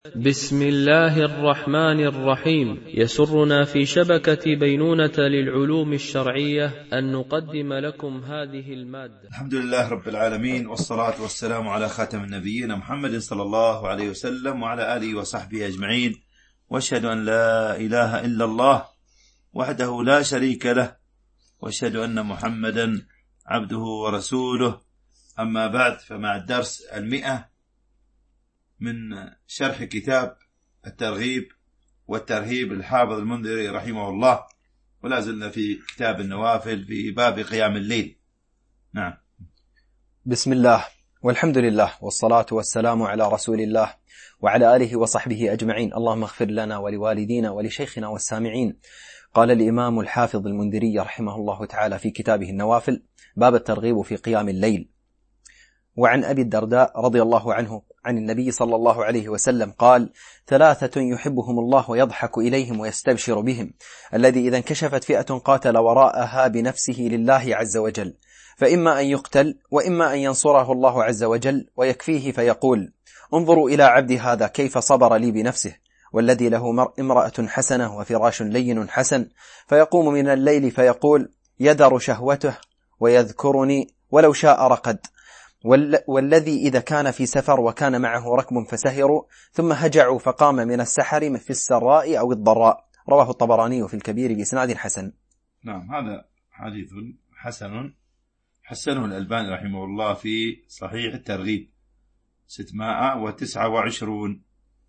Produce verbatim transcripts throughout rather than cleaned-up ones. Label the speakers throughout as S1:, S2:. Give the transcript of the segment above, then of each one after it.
S1: بسم الله الرحمن الرحيم. يسرنا في شبكة بينونة للعلوم الشرعية أن نقدم لكم هذه المادة.
S2: الحمد لله رب العالمين، والصلاة والسلام على خاتم النبيين محمد صلى الله عليه وسلم وعلى آله وصحبه أجمعين، وأشهد أن لا إله إلا الله وحده لا شريك له، وأشهد أن محمدا عبده ورسوله. أما بعد، فمع الدرس المئة من شرح كتاب الترغيب والترهيب الحافظ المنذري رحمه الله، ولا زلنا في كتاب النوافل في باب قيام الليل. نعم.
S3: بسم الله والحمد لله والصلاة والسلام على رسول الله وعلى آله وصحبه أجمعين. اللهم اغفر لنا ولوالدينا ولشيخنا والسامعين. قال الإمام الحافظ المنذري رحمه الله تعالى في كتابه النوافل باب الترغيب في قيام الليل. وعن أبي الدرداء رضي الله عنه عن النبي صلى الله عليه وسلم قال: ثلاثة يحبهم الله ويضحك إليهم ويستبشر بهم: الذي إذا انكشفت فئة قاتل وراءها بنفسه لله عز وجل، فإما أن يقتل وإما أن ينصره الله عز وجل ويكفيه فيقول: انظروا إلى عبدي هذا كيف صبر لي بنفسه. والذي له امرأة حسنة وفراش لين حسن، فيقوم من الليل فيقول: يذر شهوته ويذكرني ولو شاء رقد. والذي إذا كان في سفر وكان معه ركب فسهروا ثم هجعوا فقام من السحر في السراء أو الضراء. رواه الطبراني في الكبير بإسناد حسن.
S2: نعم، هذا حديث حسن حسنه الألباني رحمه الله في صحيح الترغيب ستمائة وتسعة وعشرون،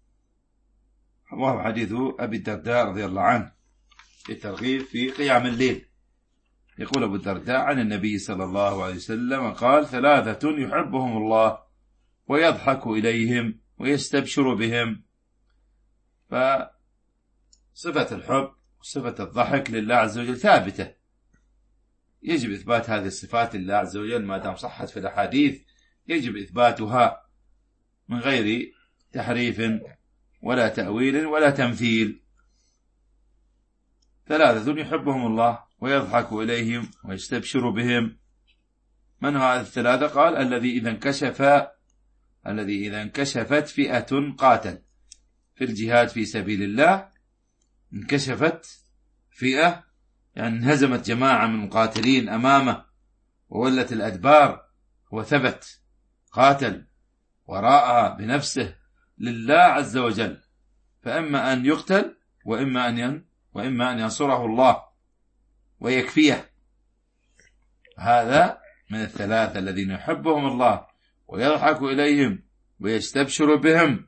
S2: وهو حديث أبي الدرداء رضي الله عنه في الترغيب في قيام الليل. يقول أبو الدرداء عن النبي صلى الله عليه وسلم قال: ثلاثة يحبهم الله ويضحك إليهم ويستبشر بهم. فصفة الحب وصفة الضحك لله عز وجل ثابتة، يجب إثبات هذه الصفات لله عز وجل ما دام صحت في الأحاديث، يجب إثباتها من غير تحريف ولا تأويل ولا تمثيل. ثلاثة يحبهم الله ويضحك إليهم ويستبشر بهم. من هذه الثلاثة؟ قال: الذي إذا انكشف الذي إذا انكشفت فئة قاتل في الجهاد في سبيل الله، انكشفت فئة يعني انهزمت جماعة من المقاتلين أمامه وولت الأدبار، وثبت قاتل وراءها بنفسه لله عز وجل، فإما أن يقتل وإما أن وإما أن ينصره الله ويكفيه. هذا من الثلاثة الذين يحبهم الله ويضحك إليهم ويستبشر بهم.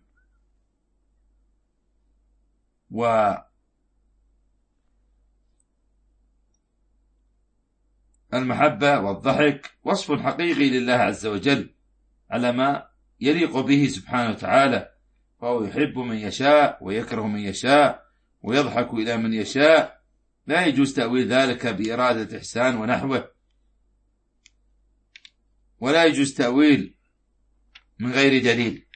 S2: والمحبة والضحك وصف حقيقي لله عز وجل على ما يليق به سبحانه وتعالى، فهو يحب من يشاء ويكره من يشاء ويضحك إلى من يشاء. لا يجوز تأويل ذلك بإرادة إحسان ونحوه، ولا يجوز تأويل من غير دليل.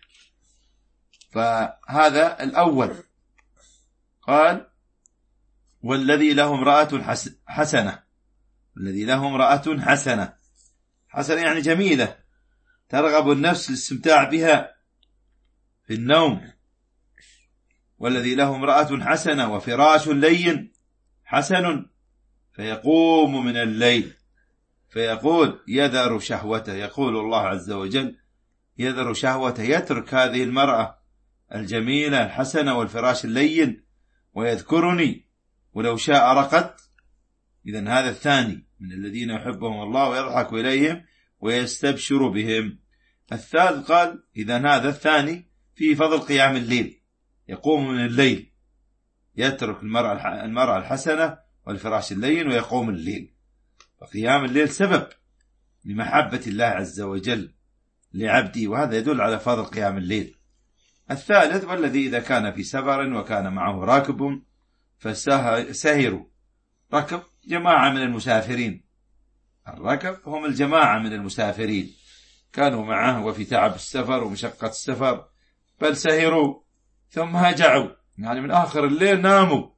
S2: فهذا الأول. قال: والذي له امرأة حسنة. الذي له امرأة حسنة، حسنة يعني جميلة، ترغب النفس الاستمتاع بها في النوم. والذي له امرأة حسنة وفراش لين حسن، فيقوم من الليل فيقول: يذر شهوته. يقول الله عز وجل: يذر شهوته، يترك هذه المرأة الجميلة الحسنة والفراش اللين ويذكرني ولو شاء رقد. إذن هذا الثاني من الذين يحبهم الله ويضحك إليهم ويستبشر بهم. الثالث قال: إذن هذا الثاني في فضل قيام الليل، يقوم من الليل، يترك المرأة المرأة الحسنة والفراش اللين ويقوم الليل. فقيام الليل سبب لمحبة الله عز وجل لعبدي، وهذا يدل على فضل قيام الليل. الثالث: والذي إذا كان في سفر وكان معه راكب فسهروا. ركب جماعة من المسافرين، الركب هم الجماعة من المسافرين، كانوا معه وفي تعب السفر ومشقة السفر، بل سهروا ثم هجعوا، يعني من آخر الليل ناموا،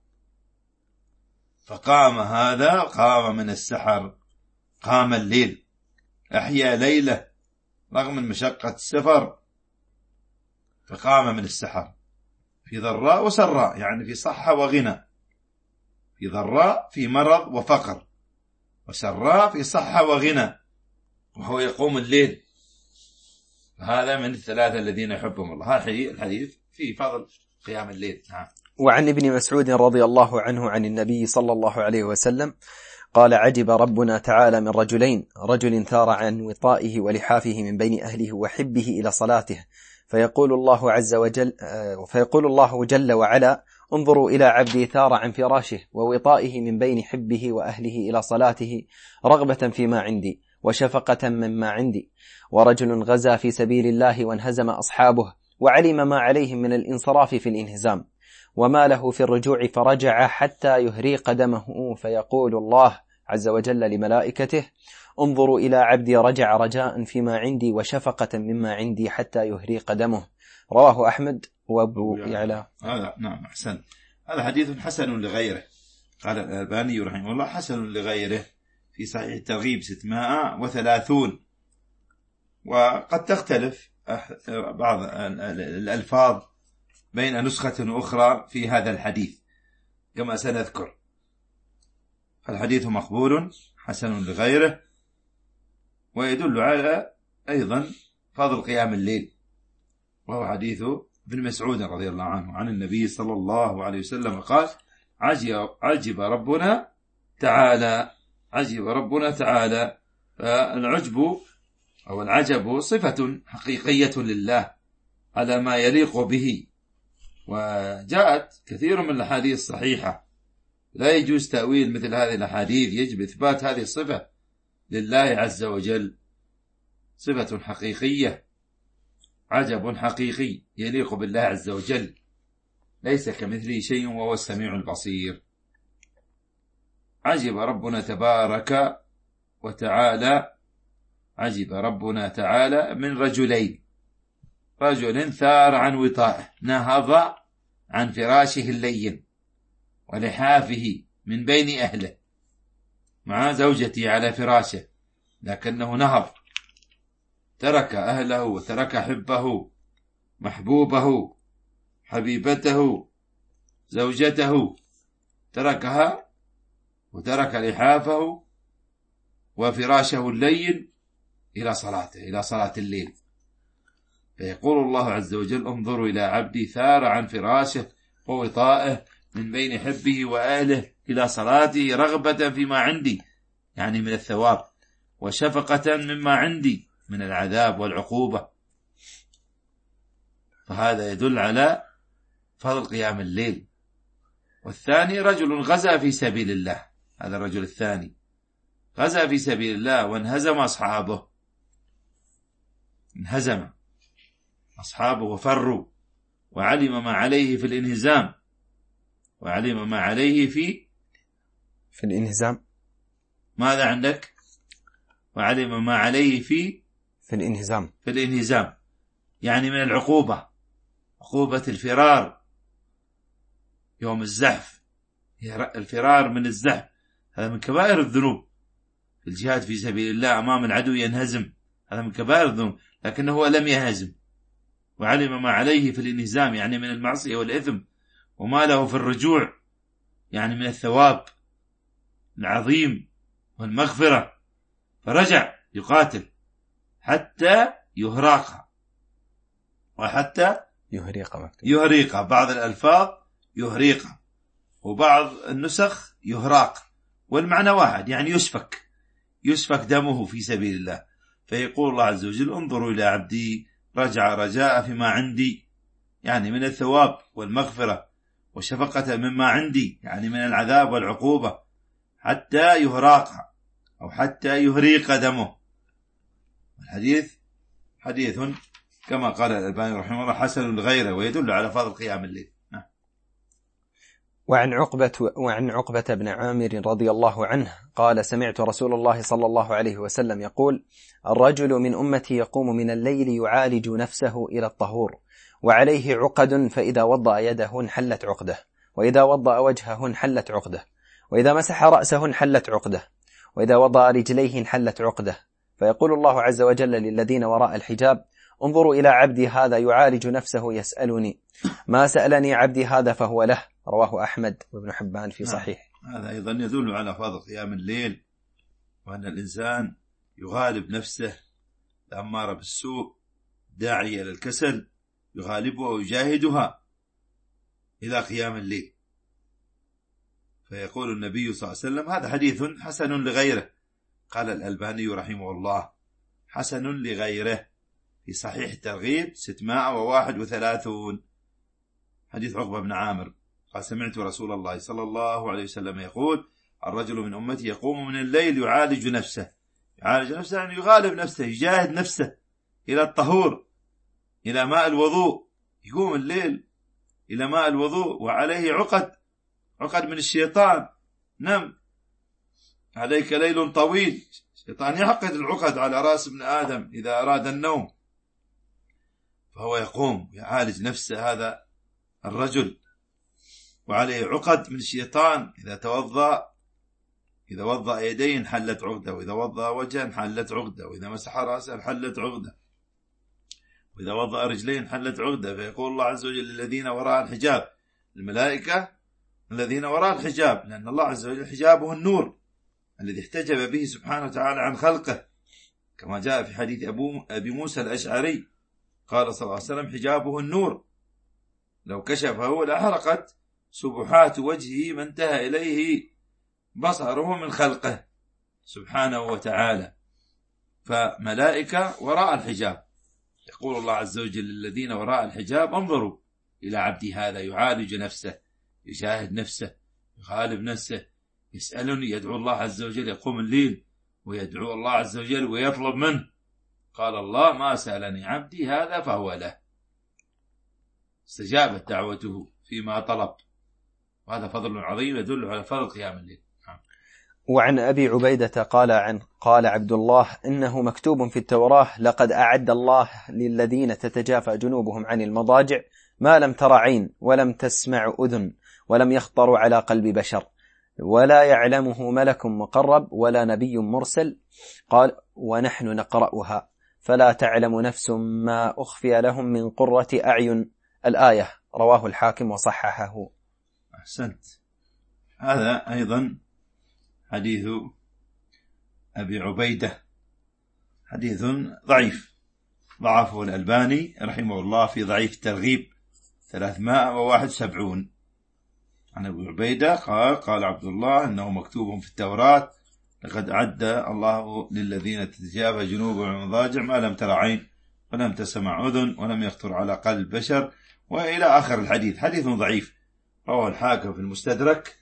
S2: فقام هذا قام من السحر، قام الليل، أحيا ليلة رغم مشقة السفر، فقام من السحر. في ضراء وسراء، يعني في صحة وغنى. في ضراء في مرض وفقر، وسراء في صحة وغنى، وهو يقوم الليل. هذا من الثلاثة الذين يحبهم الله. هذا الحديث في فضل قيام الليل. نعم.
S3: وعن ابن مسعود رضي الله عنه عن النبي صلى الله عليه وسلم قال: عجب ربنا تعالى من رجلين، رجل ثار عن وطائه ولحافه من بين أهله وحبه إلى صلاته، فيقول الله عز وجل فيقول الله جل وعلا: انظروا إلى عبدي ثار عن فراشه ووطائه من بين حبه وأهله إلى صلاته رغبة فيما عندي وشفقة مما عندي. ورجل غزا في سبيل الله وانهزم أصحابه وعلم ما عليهم من الانصراف في الانهزام وما له في الرجوع فرجع حتى يهري قدمه، فيقول الله عز وجل لملائكته: انظروا إلى عبدي رجع رجاء فيما عندي وشفقة مما عندي حتى يهري قدمه. رواه أحمد وابو يعلى.
S2: هذا نعم أحسن. هذا حديث حسن لغيره. قال الألباني رحمه الله: حسن لغيره في صحيح الترغيب ستمائة وثلاثون. وقد تختلف بعض الألفاظ بين نسخة أخرى في هذا الحديث كما سنذكر. الحديث مقبول حسن لغيره، ويدل على أيضا فضل قيام الليل، وهو حديث ابن مسعود رضي الله عنه عن النبي صلى الله عليه وسلم قال: عجب ربنا تعالى. عجب ربنا تعالى. فالعجب أو العجب صفة حقيقية لله على ما يليق به، وجاءت كثير من الأحاديث الصحيحة. لا يجوز تأويل مثل هذه الأحاديث، يجب إثبات هذه الصفة لله عز وجل، صفة حقيقية، عجب حقيقي يليق بالله عز وجل، ليس كمثله شيء وهو السميع البصير. عجب ربنا تبارك وتعالى. عجب ربنا تعالى من رجلين: رجل ثار عن وطائه، نهض عن فراشه اللين ولحافه من بين أهله، مع زوجتي على فراشه، لكنه نهض، ترك أهله وترك حبه، محبوبه، حبيبته، زوجته، تركها وترك لحافه وفراشه اللين إلى صلاته، إلى صلاة الليل. فيقول الله عز وجل: انظروا إلى عبدي ثار عن فراشه ووطائه من بين حبه وأهله إلى صلاته رغبة فيما عندي، يعني من الثواب، وشفقة مما عندي من العذاب والعقوبة. فهذا يدل على فضل قيام الليل. والثاني رجل غزا في سبيل الله. هذا الرجل الثاني غزا في سبيل الله وانهزم أصحابه، انهزم أصحابه وفروا، وعلم ما عليه في الانهزام، وعلم ما عليه في
S3: في الانهزام.
S2: ماذا عندك؟ وعلم ما عليه في
S3: في الانهزام.
S2: في الانهزام يعني من العقوبة، عقوبة الفرار يوم الزحف، الفرار من الزحف، هذا من كبائر الذنوب. الجهاد في سبيل الله أمام العدو ينهزم، هذا من كبائر الذنوب، لكنه هو لم يهزم. وعلم ما عليه في الانهزام يعني من المعصية والإثم، وما له في الرجوع يعني من الثواب العظيم والمغفرة، فرجع يقاتل حتى يهراق، وحتى
S3: يهريق
S2: يهريق بعض الألفاظ يهريق، وبعض النسخ يهراق، والمعنى واحد، يعني يسفك يسفك دمه في سبيل الله. فيقول الله عز وجل: انظروا إلى عبدي رجع رجاء فيما عندي، يعني من الثواب والمغفرة، وشفقة مما عندي يعني من العذاب والعقوبة، حتى يهراق أو حتى يهريق دمه. الحديث حديث كما قال الألباني رحمه الله حسن لغيره، ويدل على فضل قيام الليل.
S3: وعن عقبة, وعن عقبة بن عامر رضي الله عنه قال: سمعت رسول الله صلى الله عليه وسلم يقول: الرجل من أمتي يقوم من الليل يعالج نفسه إلى الطهور، وعليه عقد، فإذا وضأ يده انحلت عقده، وإذا وضأ وجهه انحلت عقده، وإذا مسح رأسه انحلت عقده، وإذا وضأ رجليه انحلت عقده. فيقول الله عز وجل للذين وراء الحجاب: انظروا إلى عبدي هذا يعالج نفسه يسألني، ما سألني عبدي هذا فهو له. رواه أحمد وابن حبان في صحيح.
S2: هذا أيضا يدل على فضل قيام الليل، وأن الإنسان يغالب نفسه الأمارة بالسوء، داعية للكسل، يغالبها ويجاهدها إلى قيام الليل. فيقول النبي صلى الله عليه وسلم، هذا حديث حسن لغيره، قال الألباني رحمه الله حسن لغيره في صحيح الترغيب ستمائة وواحد وثلاثون، حديث عقبة بن عامر قال سمعت رسول الله صلى الله عليه وسلم يقول الرجل من أمتي يقوم من الليل يعالج نفسه، يعالج نفسه يعني يغالب نفسه، يجاهد نفسه إلى الطهور، إلى ماء الوضوء، يقوم الليل إلى ماء الوضوء وعليه عقد، عقد من الشيطان، نم عليك ليل طويل، الشيطان يعقد العقد على رأس ابن آدم إذا أراد النوم، فهو يقوم يعالج نفسه هذا الرجل، وعليه عقد من الشيطان، إذا توضأ إذا وضأ يديه انحلت عقده، وإذا وضأ وجهه انحلت عقده، وإذا مسح رأسه انحلت عقده، وإذا وضأ رجليه انحلت عقده. فيقول الله عز وجل الذين وراء الحجاب، الملائكة الذين وراء الحجاب، لأن الله عز وجل حجابه النور الذي احتجب به سبحانه وتعالى عن خلقه، كما جاء في حديث أبو أبي موسى الأشعري قال صلى الله عليه وسلم حجابه النور لو كشفه لأحرقت سبحات وجهه ما انتهى إليه بصره من خلقه سبحانه وتعالى. فملائكة وراء الحجاب، يقول الله عز وجل الذين وراء الحجاب انظروا إلى عبدي هذا يعالج نفسه، يجاهد نفسه، يغالب نفسه، يسألني، يدعو الله عز وجل، يقوم الليل ويدعو الله عز وجل ويطلب منه، قال الله ما سألني عبدي هذا فهو له، استجابت دعوته فيما طلب، وهذا فضل عظيم يدل على فضل قيام الليل.
S3: وعن أبي عبيدة قال عن قال عبد الله إنه مكتوب في التوراة لقد أعد الله للذين تتجافى جنوبهم عن المضاجع ما لم تر عين ولم تسمع أذن ولم يخطر على قلب بشر ولا يعلمه ملك مقرب ولا نبي مرسل. قال ونحن نقرأها فلا تعلم نفس ما أخفي لهم من قرة أعين. الآية. رواه الحاكم وصححه.
S2: أحسنت. هذا أيضا حديث أبي عبيدة حديث ضعيف، ضعفه الألباني رحمه الله في ضعيف الترغيب ثلاثمائة وواحد وسبعين. عن أبي عبيدة قال قال عبد الله إنه مكتوب في التوراة لقد أعد الله للذين تتجافى جنوبهم عن المضاجع ما لم تر عين ولم تسمع أذن ولم يخطر على قلب بشر، وإلى آخر الحديث. حديث ضعيف رواه الحاكم في المستدرك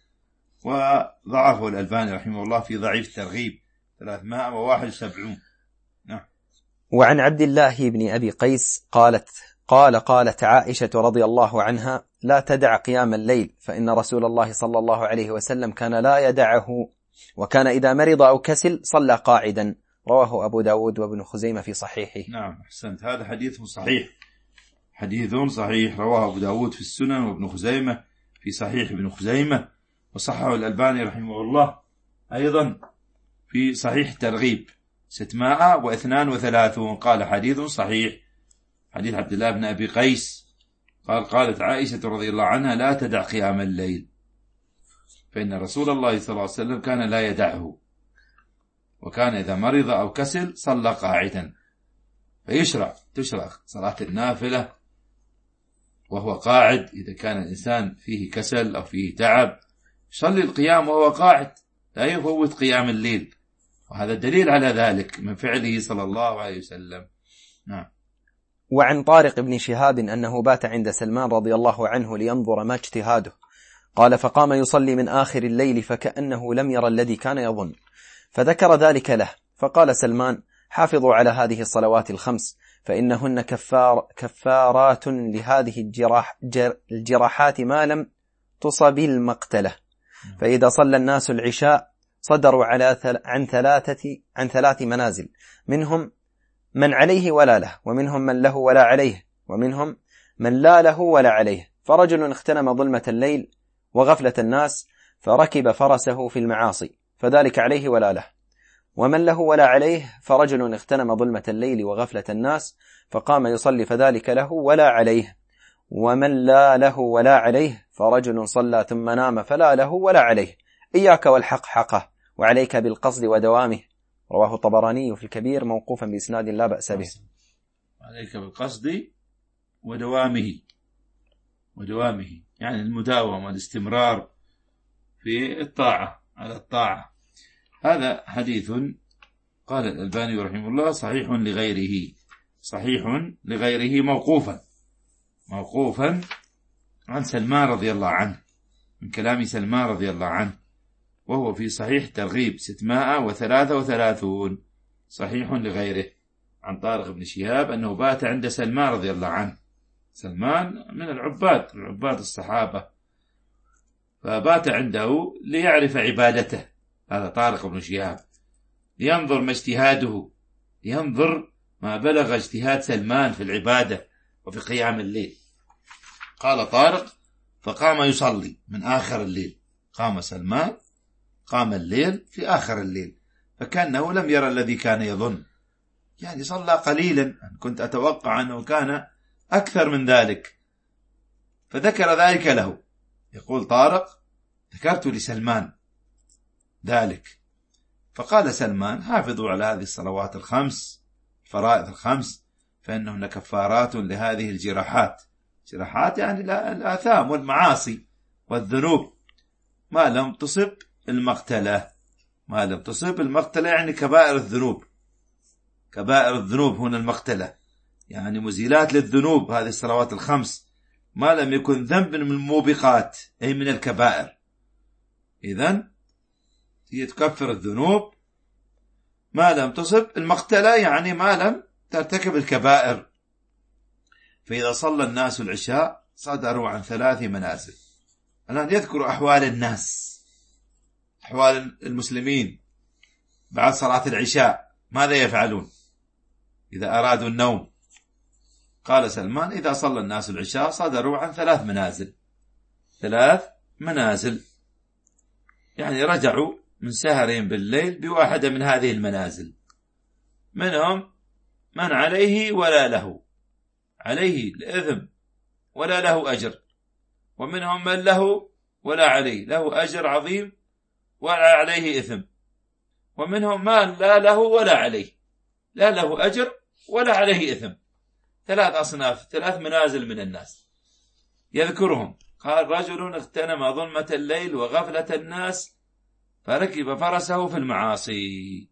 S2: وضعفه الألباني رحمه الله في ضعيف الترغيب ثلاثمائة وواحد وسبعين. نعم.
S3: وعن عبد الله بن أبي قيس قالت قال قالت عائشة رضي الله عنها لا تدع قيام الليل فإن رسول الله صلى الله عليه وسلم كان لا يدعه، وكان إذا مرض أو كسل صلى قاعدا. رواه أبو داود وابن خزيمة في صحيحه.
S2: نعم أحسنت. هذا حديث صحيح، حديث صحيح رواه أبو داود في السنن وابن خزيمة في صحيح ابن خزيمة، وصححه الألباني رحمه الله أيضا في صحيح الترغيب ستمائة واثنان وثلاثون. قال حديث صحيح، حديث عبد الله بن أبي قيس قال قالت عائشة رضي الله عنها لا تدع قيام الليل فإن رسول الله صلى الله عليه وسلم كان لا يدعه، وكان إذا مرض أو كسل صلى قاعدا. فيشرع تشرع صلاة النافلة وهو قاعد، إذا كان الإنسان فيه كسل أو فيه تعب يصلي القيام وهو قاعد، لا يفوت قيام الليل، وهذا دليل على ذلك من فعله صلى الله عليه وسلم. نعم.
S3: وعن طارق بن شهاب أنه بات عند سلمان رضي الله عنه لينظر ما اجتهاده، قال فقام يصلي من آخر الليل فكأنه لم يرى الذي كان يظن، فذكر ذلك له، فقال سلمان حافظوا على هذه الصلوات الخمس فإنهن كفار كفارات لهذه الجراح الجراحات ما لم تصب المقتلة. فإذا صلى الناس العشاء صدروا على ثل... عن ثلاثة عن ثلاث منازل، منهم من عليه ولا له، ومنهم من له ولا عليه، ومنهم من لا له ولا عليه. فرجل اغتنم ظلمة الليل وغفلة الناس فركب فرسه في المعاصي فذلك عليه ولا له، ومن له ولا عليه فرجل اغتنم ظلمة الليل وغفلة الناس فقام يصلي فذلك له ولا عليه. ومن لا له ولا عليه فرجل صلى ثم نام فلا له ولا عليه. إياك والحق حقه وعليك بالقصد ودوامه. رواه الطبراني في الكبير موقوفا بإسناد لا بأس به.
S2: عليك بالقصد ودوامه، ودوامه يعني المداومة والاستمرار في الطاعة على الطاعة. هذا حديث قال الألباني رحمه الله صحيح لغيره، صحيح لغيره موقوفا، موقوفا عن سلمان رضي الله عنه، من كلام سلمان رضي الله عنه، وهو في صحيح ترغيب ستمائة وثلاثة وثلاثون، صحيح لغيره عن طارق بن شهاب أنه بات عند سلمان رضي الله عنه. سلمان من العباد، من عباد الصحابة، فبات عنده ليعرف عبادته، هذا طارق بن شهاب، لينظر ما اجتهاده، لينظر ما بلغ اجتهاد سلمان في العبادة وفي قيام الليل. قال طارق فقام يصلي من آخر الليل، قام سلمان قام الليل في آخر الليل، فكأنه لم يرى الذي كان يظن، يعني صلى قليلا، كنت أتوقع أنه كان أكثر من ذلك. فذكر ذلك له، يقول طارق ذكرت لسلمان ذلك، فقال سلمان حافظوا على هذه الصلوات الخمس، الفرائض الخمس، فإنهن كفارات لهذه الجراحات. جراحات يعني الآثام والمعاصي والذنوب، ما لم تصب المقتلة، ما لم تصب المقتلة يعني كبائر الذنوب، كبائر الذنوب هنا المقتلة، يعني مزيلات للذنوب هذه الصلوات الخمس، ما لم يكن ذنب من الموبقات أي من الكبائر. إذن هي تكفر الذنوب ما لم تصب المقتلة، يعني ما لم ترتكب الكبائر. فإذا صلى الناس العشاء صدروا عن ثلاث منازل. الآن يذكر أحوال الناس، أحوال المسلمين بعد صلاة العشاء ماذا يفعلون إذا أرادوا النوم. قال سلمان إذا صلى الناس العشاء صدروا عن ثلاث منازل، ثلاث منازل يعني رجعوا من سهرهم بالليل بواحدة من هذه المنازل. منهم من عليه ولا له، عليه الإثم ولا له أجر، ومنهم من له ولا عليه، له أجر عظيم ولا عليه إثم، ومنهم من لا له ولا عليه، لا له أجر ولا عليه إثم. ثلاث أصناف، ثلاث منازل من الناس يذكرهم. قال رجل اغتنم ظلمة الليل وغفلة الناس فركب فرسه في المعاصي،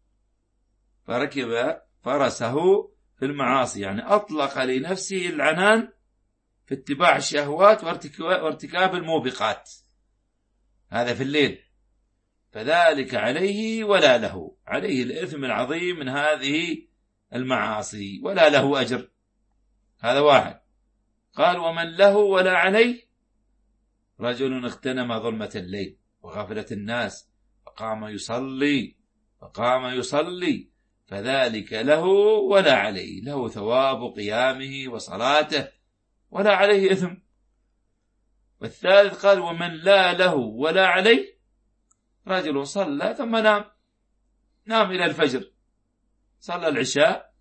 S2: فركب فرسه في المعاصي يعني أطلق لنفسه العنان في اتباع الشهوات وارتكاب الموبقات، هذا في الليل، فذلك عليه ولا له، عليه الإثم العظيم من هذه المعاصي ولا له أجر، هذا واحد. قال ومن له ولا عليه رجل اغتنم ظلمة الليل وغفلة الناس فقام يصلي، فقام يصلي فذلك له ولا عليه، له ثواب قيامه وصلاته ولا عليه إثم. والثالث قال ومن لا له ولا عليه رجل صلى ثم نام، نام إلى الفجر، صلى العشاء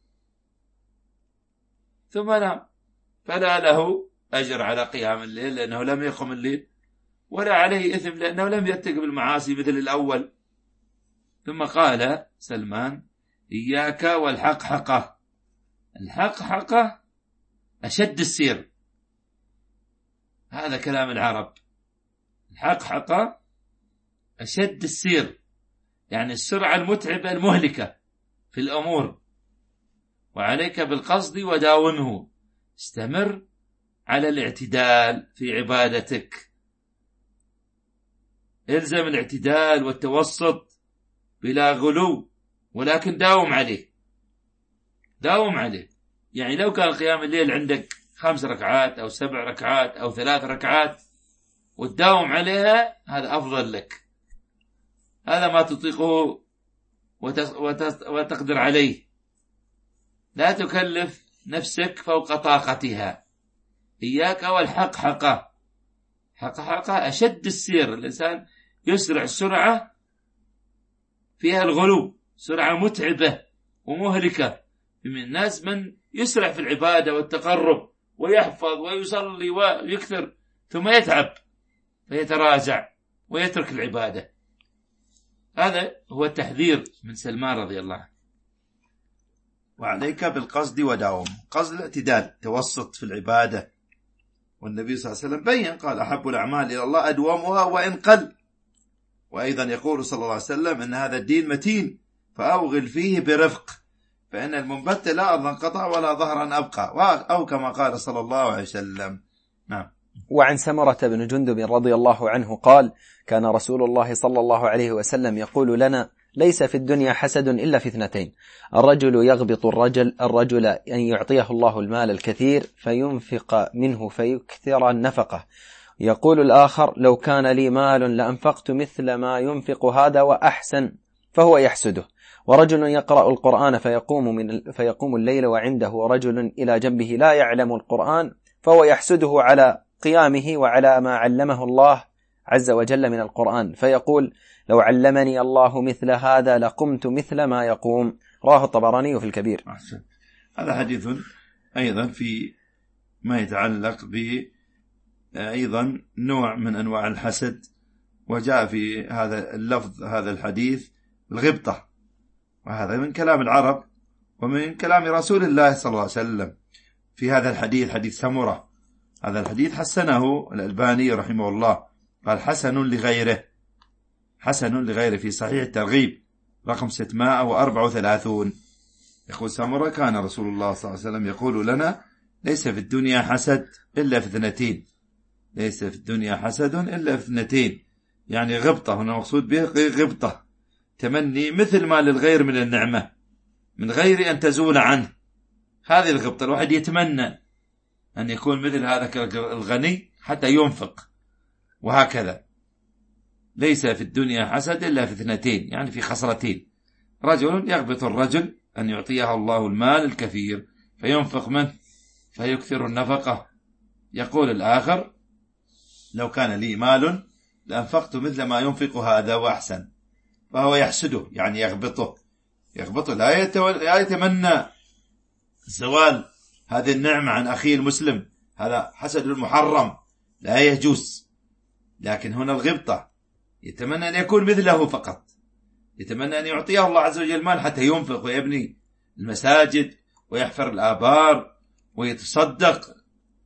S2: ثم نام، فلا له أجر على قيام الليل لأنه لم يقم الليل، ولا عليه إثم لأنه لم يرتكب المعاصي مثل الأول. ثم قال سلمان إياك والحق حقه. الحق حقه أشد السير، هذا كلام العرب. الحق حقه أشد السير يعني السرعة المتعبة المهلكة في الأمور. وعليك بالقصد وداومه، استمر على الاعتدال في عبادتك، الزم الاعتدال والتوسط بلا غلو، ولكن داوم عليه، داوم عليه. يعني لو كان قيام الليل عندك خمس ركعات أو سبع ركعات أو ثلاث ركعات وتداوم عليها هذا أفضل لك، هذا ما تطيقه وتقدر عليه. لا تكلف نفسك فوق طاقتها. إياك والحق حقه، حق حقه أشد السير، الإنسان يسرع السرعة فيها الغلو سرعة متعبة ومهلكة. من الناس من يسرع في العبادة والتقرب ويحفظ ويصلي ويكثر، ثم يتعب فيتراجع ويترك العبادة. هذا هو التحذير من سلمان رضي الله عنه. وعليك بالقصد وداوم، قصد الاعتدال، توسط في العبادة. والنبي صلى الله عليه وسلم بين قال أحب الأعمال إلى الله أدومها وإن قل. وأيضا يقول صلى الله عليه وسلم أن هذا الدين متين فأوغل فيه برفق، فإن المنبت لا أرضا قطع ولا ظهرا أبقى، أو كما قال صلى الله عليه وسلم. نعم.
S3: وعن سمرة بن جندب رضي الله عنه قال كان رسول الله صلى الله عليه وسلم يقول لنا ليس في الدنيا حسد إلا في اثنتين: الرجل يغبط الرجل الرجل أن يعطيه الله المال الكثير فينفق منه فيكثر النفقة، يقول الآخر لو كان لي مال لأنفقت مثل ما ينفق هذا وأحسن، فهو يحسده. ورجل يقرأ القرآن فيقوم, من فيقوم الليل وعنده رجل إلى جنبه لا يعلم القرآن فهو يحسده على قيامه وعلى ما علمه الله عز وجل من القرآن، فيقول لو علمني الله مثل هذا لقمت مثل ما يقوم. رواه الطبراني في الكبير.
S2: هذا حديث أيضا في ما يتعلق ب أيضا نوع من أنواع الحسد، وجاء في هذا اللفظ هذا الحديث الغبطة، وهذا من كلام العرب ومن كلام رسول الله صلى الله عليه وسلم. في هذا الحديث حديث سمرة، هذا الحديث حسنه الألباني رحمه الله، قال حسن لغيره، حسن لغيره في صحيح الترغيب رقم ستمائة وأربعة وثلاثين. يقول سمرة كان رسول الله صلى الله عليه وسلم يقول لنا ليس في الدنيا حسد إلا في اثنتين، ليس في الدنيا حسد إلا في اثنتين، يعني غبطة، هنا مقصود به غبطة، تمني مثل ما للغير من النعمة من غير أن تزول عنه. هذه الغبطة، الواحد يتمنى أن يكون مثل هذا الغني حتى ينفق، وهكذا. ليس في الدنيا حسد إلا في اثنتين، يعني في خصلتين: رجل يغبط الرجل أن يعطيه الله المال الكثير فينفق منه فيكثر النفقة، يقول الآخر لو كان لي مال لأنفقت مثل ما ينفق هذا وأحسن، فهو يحسده، يعني يغبطه يغبطه لا يتمنى زوال هذه النعمة عن أخيه المسلم، هذا حسد المحرم لا يجوز. لكن هنا الغبطة، يتمنى أن يكون مثله فقط، يتمنى أن يعطيه الله عز وجل مال حتى ينفق ويبني المساجد ويحفر الآبار ويتصدق،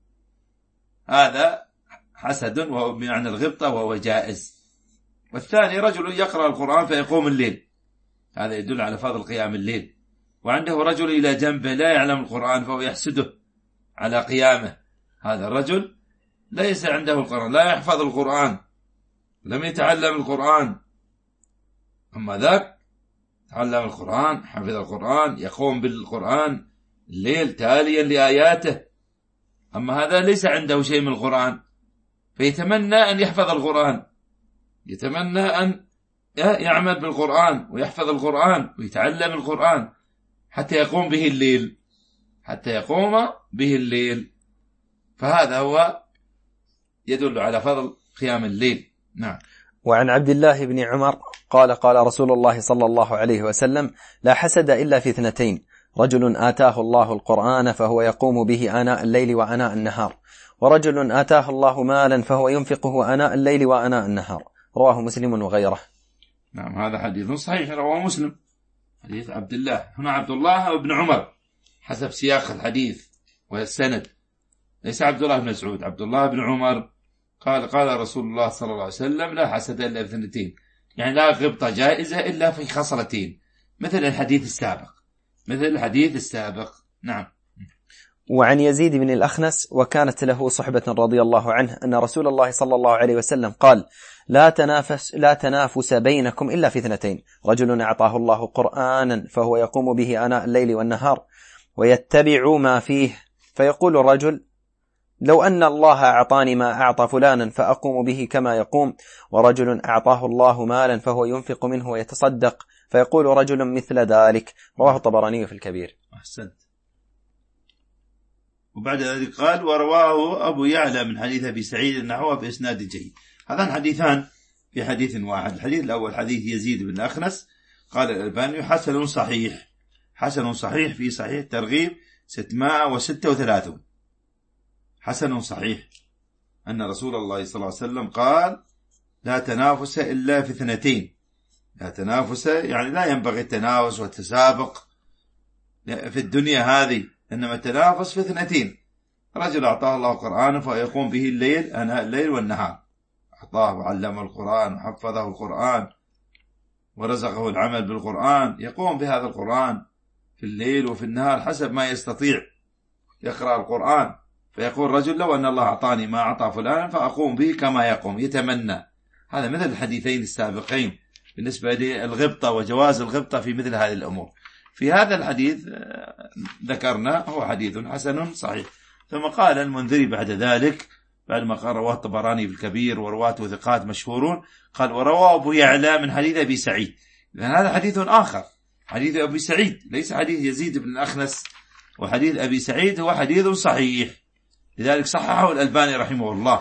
S2: هذا حسد وهو بمعنى الغبطة وهو جائز. والثاني رجل يقرأ القرآن فيقوم الليل، هذا يدل على فضل قيام الليل، وعنده رجل إلى جنبه لا يعلم القرآن فهو يحسده على قيامه، هذا الرجل ليس عنده القرآن، لا يحفظ القرآن، لم يتعلم القرآن، أما ذاك تعلم القرآن، حفظ القرآن، يقوم بالقرآن الليل تاليا لآياته. أما هذا ليس عنده شيء من القرآن فيتمنى أن يحفظ القرآن، يتمنى أن يعمل بالقرآن ويحفظ القرآن ويتعلم القرآن حتى يقوم به الليل، حتى يقوم به الليل، فهذا هو يدل على فضل قيام الليل. نعم.
S3: وعن عبد الله بن عمر قال قال رسول الله صلى الله عليه وسلم لا حسد إلا في اثنتين: رجل آتاه الله القرآن فهو يقوم به آناء الليل وآناء النهار، ورجل آتاه الله مالا فهو ينفقه آناء الليل وآناء النهار. رواه مسلم وغيره.
S2: نعم، هذا حديث صحيح رواه مسلم، حديث عبد الله، هنا عبد الله وابن عمر حسب سياق الحديث والسند، ليس عبد الله بن مسعود، عبد الله بن عمر قال قال رسول الله صلى الله عليه وسلم لا حسد إلا في اثنتين، يعني لا غبطة جائزة إلا في خصلتين، مثل الحديث السابق مثل الحديث السابق. نعم.
S3: وعن يزيد بن الأخنس وكانت له صحبة رضي الله عنه أن رسول الله صلى الله عليه وسلم قال لا تنافس لا تنافس بينكم إلا في اثنتين: رجل أعطاه الله قرآنا فهو يقوم به آناء الليل والنهار ويتبع ما فيه، فيقول الرجل لو أن الله أعطاني ما أعطى فلانا فأقوم به كما يقوم. ورجل أعطاه الله مالا فهو ينفق منه ويتصدق، فيقول رجل مثل ذلك. رواه الطبراني في الكبير.
S2: أحسنت. وبعد ذلك قال ورواه أبو يعلى من حديث أبي سعيد النحو بإسناد جيد. هذان حديثان في حديث واحد. الحديث الأول حديث يزيد بن الأخنس قال الألباني حسن صحيح، حسن صحيح في صحيح الترغيب ستمائة وستة وثلاثون. حسن صحيح أن رسول الله صلى الله عليه وسلم قال لا تنافس إلا في اثنتين. لا تنافس يعني لا ينبغي التنافس والتسابق في الدنيا هذه، إنما التنافس في اثنتين. رجل أعطاه الله قرآن فيقوم به الليل أناء الليل والنهار، أعطاه وعلمه القرآن وحفظه القرآن ورزقه العمل بالقرآن، يقوم بهذا القرآن في الليل وفي النهار حسب ما يستطيع، يقرأ القرآن. فيقول رجل لو أن الله أعطاني ما أعطى فلان فأقوم به كما يقوم، يتمنى. هذا مثل الحديثين السابقين بالنسبة للغبطة وجواز الغبطة في مثل هذه الأمور. في هذا الحديث ذكرنا هو حديث حسن صحيح. ثم قال المنذري بعد ذلك بعد ما قال رواه الطبراني في الكبير ورواته ثقات مشهورون، قال ورواه أبو يعلى من حديث أبي سعيد. لأن هذا حديث آخر، حديث أبي سعيد ليس حديث يزيد بن الأخنس، وحديث أبي سعيد هو حديث صحيح، لذلك صححه الألباني رحمه الله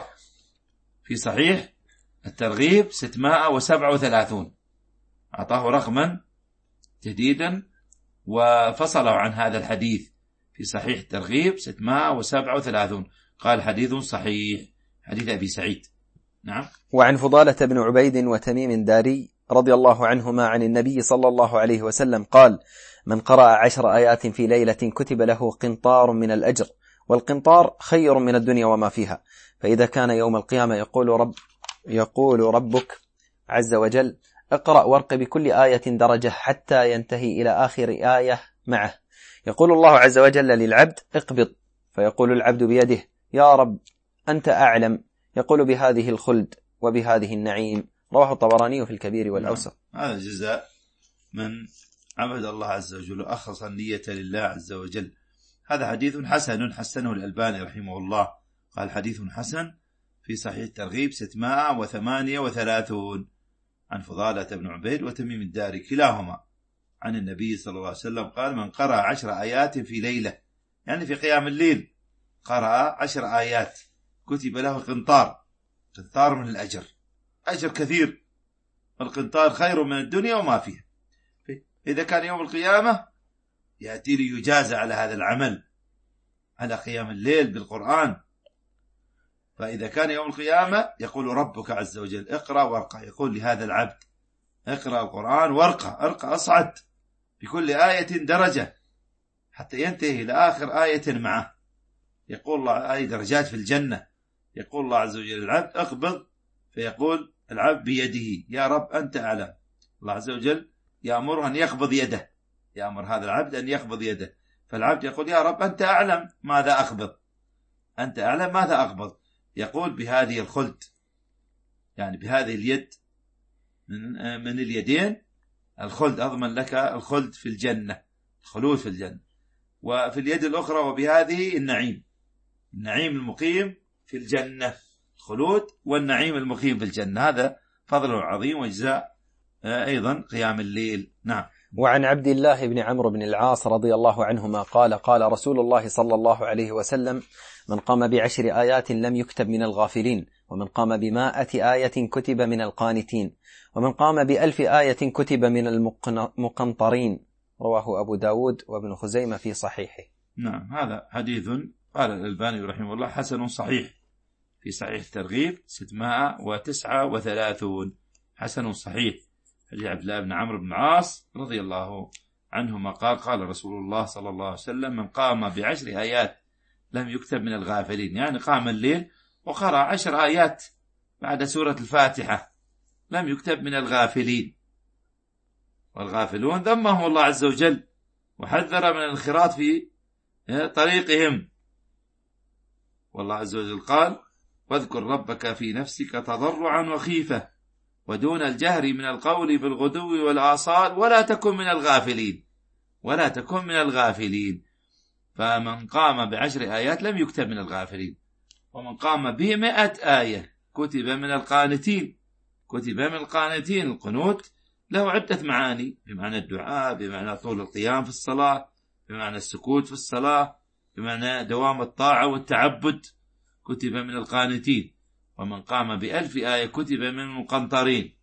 S2: في صحيح الترغيب ستمائة وسبعة وثلاثون، أعطاه رقما جديدا وفصله عن هذا الحديث في صحيح الترغيب ستمائة وسبعة وثلاثون، قال حديث صحيح، حديث أبي سعيد. نعم.
S3: وعن فضالة بن عبيد وتميم داري رضي الله عنهما عن النبي صلى الله عليه وسلم قال من قرأ عشر آيات في ليلة كتب له قنطار من الأجر، والقنطار خير من الدنيا وما فيها. فإذا كان يوم القيامة يقول رب يقول ربك عز وجل اقرأ وارق بكل آية درجة حتى ينتهي إلى آخر آية معه. يقول الله عز وجل للعبد اقبض، فيقول العبد بيده يا رب أنت أعلم، يقول بهذه الخلد وبهذه النعيم. رواه الطبراني في الكبير والأوسط.
S2: هذا جزاء من عبد الله عز وجل أخلص النية لله عز وجل. هذا حديث حسن حسنه الألباني رحمه الله، قال حديث حسن في صحيح الترغيب ستمائة وثمانية وثلاثون، عن فضالة بن عبيد وتميم الداري كلاهما عن النبي صلى الله عليه وسلم قال من قرأ عشر آيات في ليلة، يعني في قيام الليل قرأ عشر آيات كتب له قنطار، قنطار من الأجر، أجر كثير، القنطار خير من الدنيا وما فيها. إذا كان يوم القيامة يأتي ليجازى على هذا العمل، على قيام الليل بالقرآن. فإذا كان يوم القيامة يقول ربك عز وجل اقرأ وارقى، يقول لهذا العبد اقرأ القرآن وارقى، ارقى أصعد بكل آية درجة حتى ينتهي إلى آخر آية معه. يقول الله آية درجات في الجنة. يقول الله عز وجل العبد اقبض، فيقول العبد بيده يا رب أنت أعلم. الله عز وجل يأمره أن يقبض يده، يأمر هذا العبد أن يقبض يده، فالعبد يقول يا رب أنت أعلم ماذا أقبض، أنت أعلم ماذا أقبض. يقول بهذه الخلد، يعني بهذه اليد من, من اليدين الخلد، أضمن لك الخلد في الجنة، الخلود في الجنة. وفي اليد الأخرى وبهذه النعيم، النعيم المقيم في الجنة، الخلود والنعيم المقيم في الجنة. هذا فضل عظيم وجزاء أيضا قيام الليل. نعم.
S3: وعن عبد الله بن عمرو بن العاص رضي الله عنهما قال قال رسول الله صلى الله عليه وسلم من قام بعشر آيات لم يكتب من الغافلين، ومن قام بمائة آية كتب من القانتين، ومن قام بألف آية كتب من المقنطرين. رواه أبو داود وابن خزيمة في صحيحه.
S2: نعم. هذا حديث قال الألباني رحمه الله حسن صحيح في صحيح الترغيب ستمائة وتسعة وثلاثون، حسن صحيح. حديث عبد الله بن عمرو بن العاص رضي الله عنهما قال قال رسول الله صلى الله عليه وسلم من قام بعشر آيات لم يكتب من الغافلين، يعني قام الليل وقرأ عشر آيات بعد سورة الفاتحة لم يكتب من الغافلين. والغافلون ذمهم الله عز وجل وحذر من الانخراط في طريقهم. والله عز وجل قال واذكر ربك في نفسك تضرعا وخيفة ودون الجهر من القول بالغدو والآصال ولا تكن من الغافلين، ولا تكن من الغافلين. فمن قام بعشر آيات لم يكتب من الغافلين، ومن قام بمئة آية كتب من القانتين. كتب من القانتين. القنوت له عدة معاني، بمعنى الدعاء، بمعنى طول القيام في الصلاة، بمعنى السكوت في الصلاة، بمعنى دوام الطاعة والتعبد. كتب من القانتين. ومن قام بألف آية كتب من المقنطرين.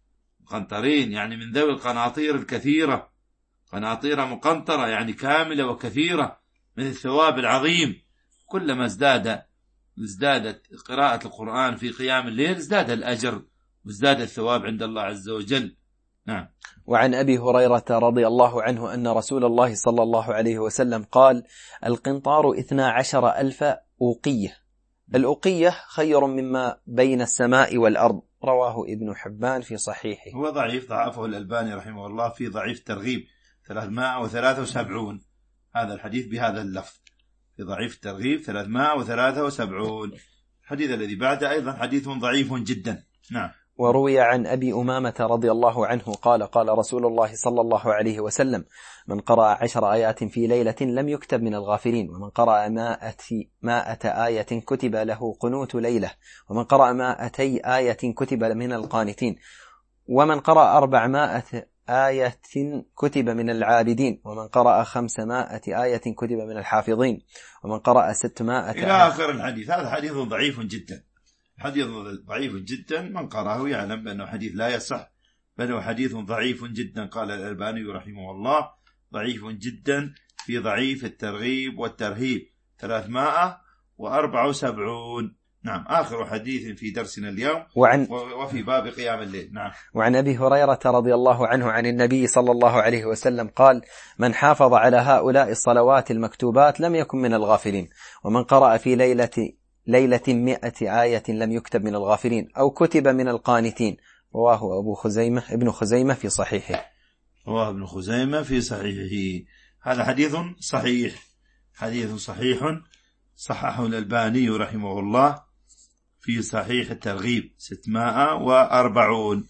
S2: مقنطرين يعني من ذوي القناطير الكثيرة، قناطير مقنطرة يعني كاملة وكثيرة من الثواب العظيم. كلما ازداد ازدادت قراءة القرآن في قيام الليل ازداد الأجر وازداد الثواب عند الله عز وجل. نعم.
S3: وعن أبي هريرة رضي الله عنه أن رسول الله صلى الله عليه وسلم قال: القنطار اثنا عشر ألف أوقية. الأوقية خير مما بين السماء والأرض. رواه ابن حبان في صحيحه.
S2: هو ضعيف، ضعفه الألباني رحمه الله في ضعيف ترغيب ثلاثمائة وثلاثة وسبعين، هذا الحديث بهذا اللفظ في ضعيف الترغيب ثلاثمائة وثلاثة وسبعين. الحديث الذي بعده أيضا حديث ضعيف جدا. نعم.
S3: وروي عن أبي أمامة رضي الله عنه قال: قال رسول الله صلى الله عليه وسلم: من قرأ عشر آيات في ليلة لم يكتب من الغافلين، ومن قرأ مائة, مائة آية كتب له قنوت ليلة، ومن قرأ مائتي آية كتب من القانتين، ومن قرأ أربعمائة آية كتب من العابدين، ومن قرأ خمسمائة آية كتب من الحافظين، ومن قرأ ستمائة
S2: إلى آخر الحديث. هذا حديث ضعيف جدا، حديث ضعيف جدا، من قرأه يعلم بأنه حديث لا يصح، بل هو حديث ضعيف جدا. قال الألباني رحمه الله: ضعيف جدا في ضعيف الترغيب والترهيب ثلاثمائة وأربعة وسبعين. نعم. آخر حديث في درسنا اليوم
S3: وعن
S2: وفي باب قيام الليل. نعم.
S3: وعن أبي هريرة رضي الله عنه عن النبي صلى الله عليه وسلم قال: من حافظ على هؤلاء الصلوات المكتوبات لم يكن من الغافلين، ومن قرأ في ليلة ليلة مئة آية لم يكتب من الغافلين أو كتب من القانتين. رواه أبو خزيمة ابن خزيمة في صحيحه.
S2: رواه ابن خزيمة في صحيحه. هذا حديث صحيح، حديث صحيح صححه الألباني رحمه الله في صحيح الترغيب ستمائة وأربعون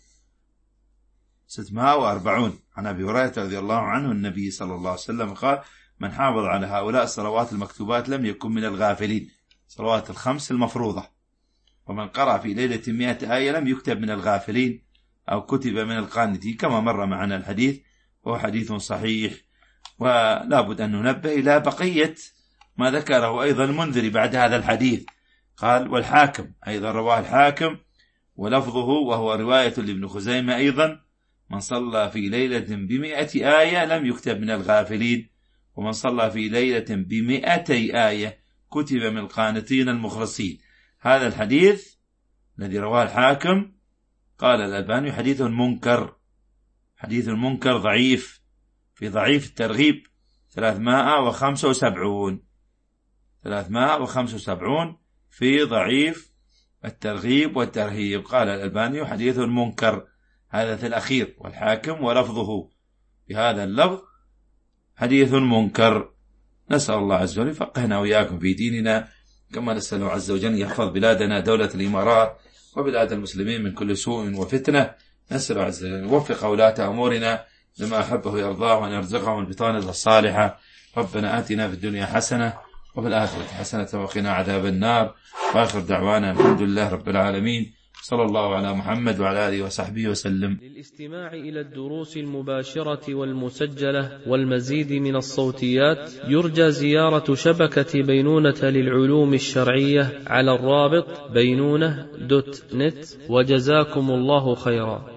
S2: ستمائة وأربعون. عن أبي هريرة رضي الله عنه النبي صلى الله عليه وسلم قال: من حافظ على هؤلاء الصلوات المكتوبات لم يكن من الغافلين، صلوات الخمس المفروضة. ومن قرأ في ليلة مئة آية لم يكتب من الغافلين أو كتب من القانتين، كما مر معنا الحديث، وهو حديث صحيح. ولا بد أن ننبه إلى بقية ما ذكره أيضا المنذري بعد هذا الحديث. قال: والحاكم أيضا رواه الحاكم ولفظه، وهو رواية لابن خزيمة أيضا: من صلى في ليلة بمئة آية لم يكتب من الغافلين، ومن صلى في ليلة بمئتي آية كتب من القانتين المخلصين. هذا الحديث الذي رواه الحاكم قال الألباني حديث منكر، حديث منكر ضعيف في ضعيف الترغيب ثلاثمائة وخمسة وسبعين ثلاثمائة وخمسة وسبعين في ضعيف الترغيب والترهيب. قال الألباني حديث منكر، هذا في الأخير، والحاكم ولفظه بهذا اللفظ حديث منكر. نسأل الله عز وجل يفقهنا وإياكم في ديننا، كما نسأل عز وجل يحفظ بلادنا دولة الإمارات وبلاد المسلمين من كل سوء وفتنة. نسأل عز وجل يوفق ولاة أمورنا لما أحبه ويرضاه، وأن يرزقهم البطانة الصالحة. ربنا آتنا في الدنيا حسنة وفي الآخرة حسنة وقنا عذاب النار. وآخر دعوانا الحمد لله رب العالمين، صلى الله على محمد وعلى آله وصحبه وسلم.
S1: للاستماع إلى الدروس المباشرة والمسجلة والمزيد من الصوتيات يرجى زيارة شبكة بينونة للعلوم الشرعية على الرابط بينونة دوت نت. وجزاكم الله خيرا.